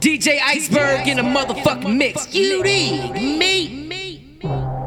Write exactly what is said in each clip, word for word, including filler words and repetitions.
D J Iceberg in a motherfucking mix. You dig me?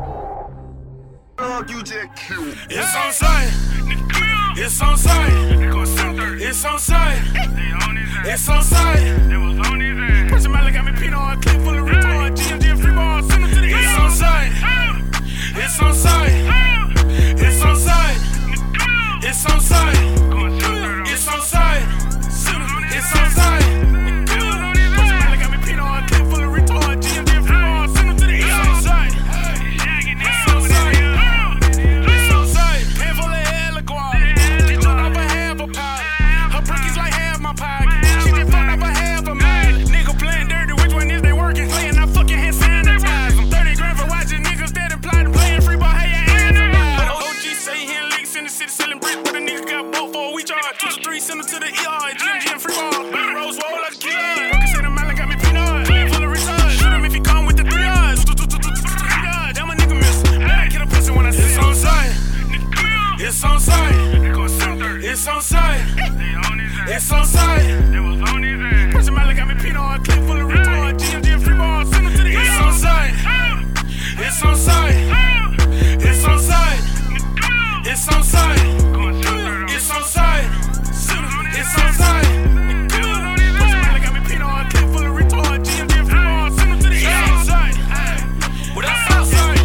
It's on sight. It's on sight. It's on sight. It's on sight. Pressure Malik got me peed on a clip full of retard. G M G and free ball, send them to the It's on sight. It's on sight. It's on sight. It's on sight. It's on sight. It's on sight. Pressure Malik got me peed on a clip full of retard. G M G and free ball, send them to the It's on sight. It's on sight. It's on sight. Handful of hella guava. She took off a half a pot. Her brickies like half my pocket. She just fucked up a half a mile. Nigga playing dirty, which one is they working? Playing, I fucking hand sanitize them. thirty grand for watching niggas that imply to playing free ball. Hey, yeah, and O G say he in leaks in the city selling bricks, but the niggas got bought for a week charge. Two to three, send them to the E R. G M G and free ball. Blue rose roll like a killer. Fucking say the man got me peanut. Clip full of retard. Shoot him if he come with the three odds. I'm a nigga miss. I get a pussy when I see it's on sight. It's on sight. It's on sight. It's on sight. Pressure Malik got me peanut on a clip full of retard. G M G and free ball. Send them to the It's on sight. It's on sight. It's on sight. It's on sight. It's on sight. It's on sight. Pressure Malik got me peanut on a clip full of retard. G M G and free ball. Send them to the It's on sight. What up, outside?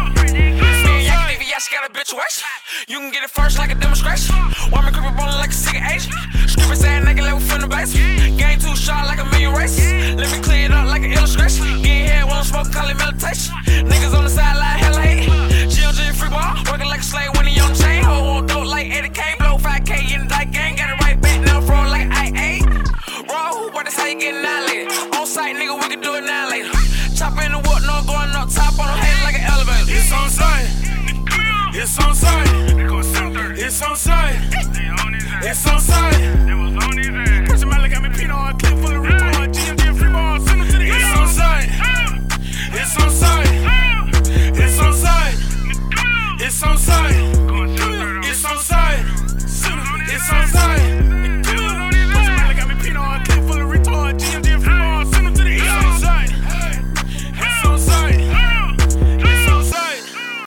She got a bitch waist. You can get it first like a demonstration. Woman creeping ballin' like a secret agent. Scripper saying nigga level from the base. Game too shot like a million races. Let me clear it up like an illustration. Getting here, won't smoke, call it meditation. Niggas on the sideline, hella hate. G M G free ball, working like a slave.